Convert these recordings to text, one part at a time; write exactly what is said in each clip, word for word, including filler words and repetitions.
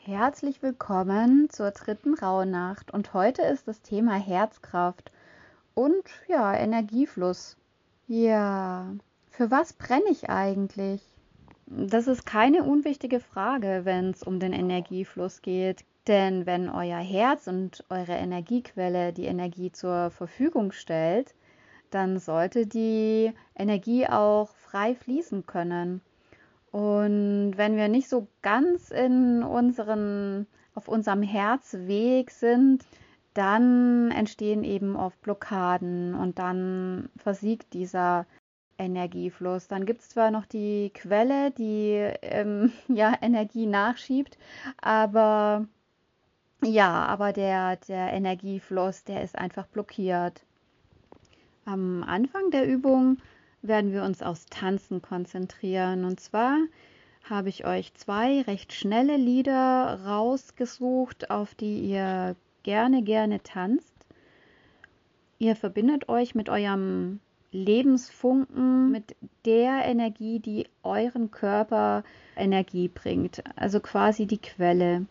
Herzlich willkommen zur dritten Rauhnacht und heute ist das Thema Herzkraft und ja, Energiefluss. Ja, für was brenne ich eigentlich? Das ist keine unwichtige Frage, wenn es um den Energiefluss geht. Denn wenn euer Herz und eure Energiequelle die Energie zur Verfügung stellt, dann sollte die Energie auch frei fließen können. Und wenn wir nicht so ganz in unseren, auf unserem Herzweg sind, dann entstehen eben oft Blockaden und dann versiegt dieser Energiefluss. Dann gibt es zwar noch die Quelle, die ähm, ja, Energie nachschiebt, aber ja, aber der, der Energiefluss, der ist einfach blockiert. Am Anfang der Übung werden wir uns aufs Tanzen konzentrieren. Und zwar habe ich euch zwei recht schnelle Lieder rausgesucht, auf die ihr gerne, gerne tanzt. Ihr verbindet euch mit eurem Lebensfunken, mit der Energie, die euren Körper Energie bringt, also quasi die Quelle.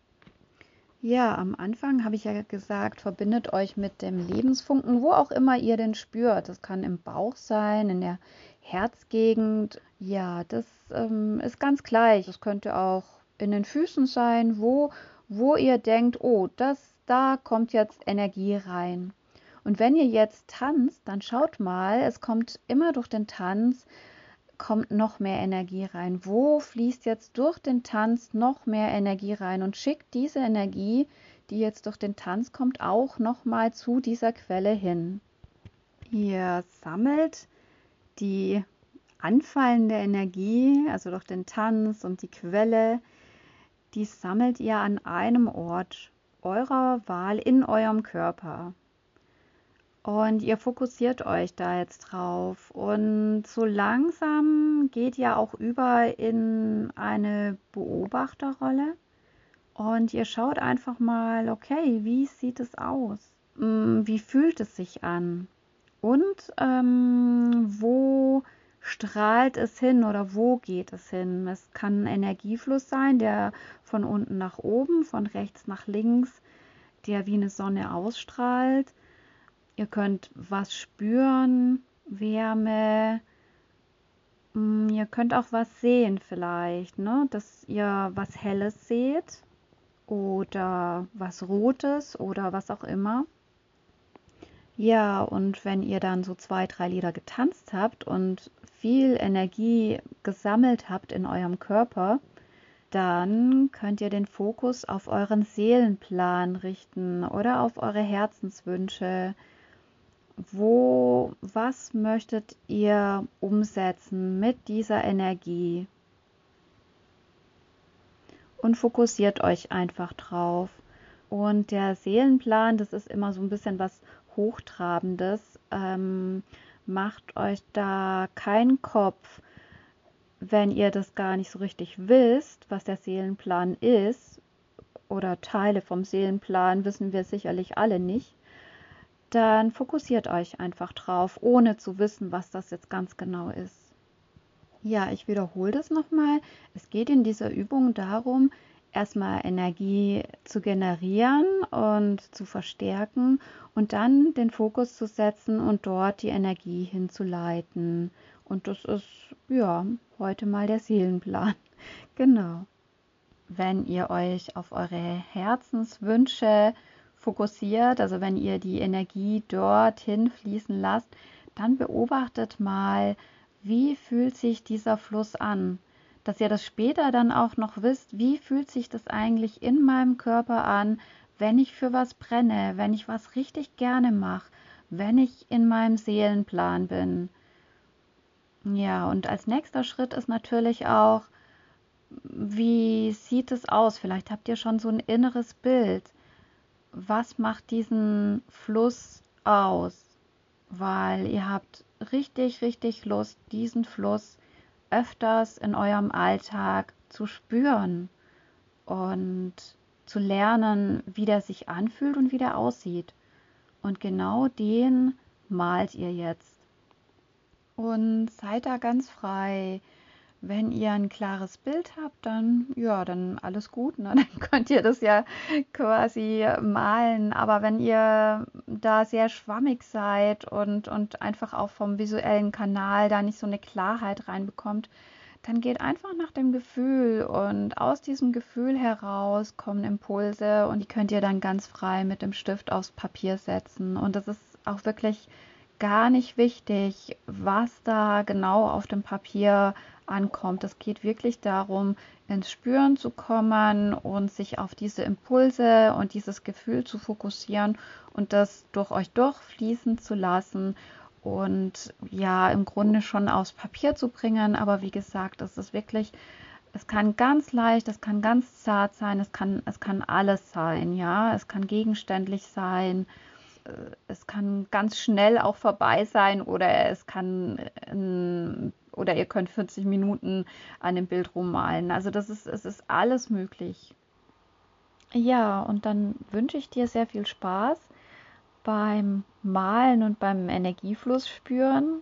Ja, am Anfang habe ich ja gesagt, verbindet euch mit dem Lebensfunken, wo auch immer ihr den spürt. Das kann im Bauch sein, in der Herzgegend. Ja, das ähm, ist ganz gleich. Das könnte auch in den Füßen sein, wo, wo ihr denkt, oh, das, da kommt jetzt Energie rein. Und wenn ihr jetzt tanzt, dann schaut mal, es kommt immer durch den Tanz kommt noch mehr Energie rein? Wo fließt jetzt durch den Tanz noch mehr Energie rein und schickt diese Energie, die jetzt durch den Tanz kommt, auch nochmal zu dieser Quelle hin? Ihr sammelt die anfallende Energie, also durch den Tanz und die Quelle, die sammelt ihr an einem Ort eurer Wahl in eurem Körper. Und ihr fokussiert euch da jetzt drauf. Und so langsam geht ihr auch über in eine Beobachterrolle. Und ihr schaut einfach mal, okay, wie sieht es aus? Wie fühlt es sich an? Und ähm, wo strahlt es hin oder wo geht es hin? Es kann ein Energiefluss sein, der von unten nach oben, von rechts nach links, der wie eine Sonne ausstrahlt. Ihr könnt was spüren, Wärme. Ihr könnt auch was sehen vielleicht, ne? Dass ihr was Helles seht oder was Rotes oder was auch immer. Ja, und wenn ihr dann so zwei, drei Lieder getanzt habt und viel Energie gesammelt habt in eurem Körper, dann könnt ihr den Fokus auf euren Seelenplan richten oder auf eure Herzenswünsche. Wo, was möchtet ihr umsetzen mit dieser Energie? Und fokussiert euch einfach drauf. Und der Seelenplan, das ist immer so ein bisschen was Hochtrabendes. Ähm, macht euch da keinen Kopf, wenn ihr das gar nicht so richtig wisst, was der Seelenplan ist. Oder Teile vom Seelenplan wissen wir sicherlich alle nicht. Dann fokussiert euch einfach drauf, ohne zu wissen, was das jetzt ganz genau ist. Ja, ich wiederhole das nochmal. Es geht in dieser Übung darum, erstmal Energie zu generieren und zu verstärken und dann den Fokus zu setzen und dort die Energie hinzuleiten. Und das ist, ja, heute mal der Seelenplan. Genau. Wenn ihr euch auf eure Herzenswünsche fokussiert, also wenn ihr die Energie dorthin fließen lasst, dann beobachtet mal, wie fühlt sich dieser Fluss an, dass ihr das später dann auch noch wisst, wie fühlt sich das eigentlich in meinem Körper an, wenn ich für was brenne, wenn ich was richtig gerne mache, wenn ich in meinem Seelenplan bin. Ja, und als nächster Schritt ist natürlich auch, wie sieht es aus? Vielleicht habt ihr schon so ein inneres Bild. Was macht diesen Fluss aus? Weil ihr habt richtig, richtig Lust, diesen Fluss öfters in eurem Alltag zu spüren und zu lernen, wie der sich anfühlt und wie der aussieht. Und genau den malt ihr jetzt. Und seid da ganz frei. wenn ihr ein klares Bild habt, dann ja, dann alles gut, ne? Dann könnt ihr das ja quasi malen. Aber wenn ihr da sehr schwammig seid und, und einfach auch vom visuellen Kanal da nicht so eine Klarheit reinbekommt, dann geht einfach nach dem Gefühl und aus diesem Gefühl heraus kommen Impulse und die könnt ihr dann ganz frei mit dem Stift aufs Papier setzen. Und das ist auch wirklich gar nicht wichtig, was da genau auf dem Papier ankommt. Es geht wirklich darum, ins Spüren zu kommen und sich auf diese Impulse und dieses Gefühl zu fokussieren und das durch euch durchfließen zu lassen und ja, im Grunde schon aufs Papier zu bringen. Aber wie gesagt, es ist wirklich, es kann ganz leicht, es kann ganz zart sein, es kann, es kann alles sein, ja. Es kann gegenständlich sein, es kann ganz schnell auch vorbei sein oder es kann ähm, oder ihr könnt vierzig Minuten an dem Bild rummalen. Also das ist, es ist alles möglich. Ja, und dann wünsche ich dir sehr viel Spaß beim Malen und beim Energiefluss spüren.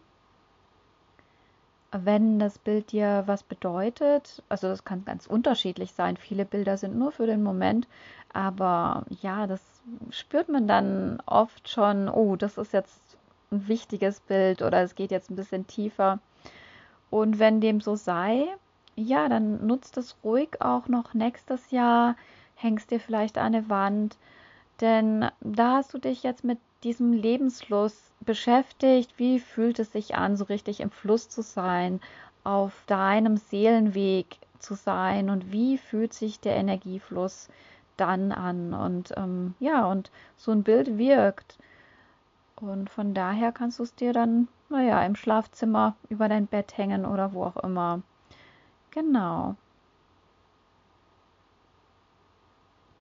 Wenn das Bild dir was bedeutet, also das kann ganz unterschiedlich sein. Viele Bilder sind nur für den Moment, aber ja, das spürt man dann oft schon, oh, das ist jetzt ein wichtiges Bild oder es geht jetzt ein bisschen tiefer. Und wenn dem so sei, ja, dann nutzt es ruhig auch noch nächstes Jahr, hängst dir vielleicht an eine Wand, denn da hast du dich jetzt mit diesem Lebensfluss beschäftigt. Wie fühlt es sich an, so richtig im Fluss zu sein, auf deinem Seelenweg zu sein und wie fühlt sich der Energiefluss dann an? Und ähm, ja, und so ein Bild wirkt. Und von daher kannst du es dir dann, naja, im Schlafzimmer über dein Bett hängen oder wo auch immer. Genau.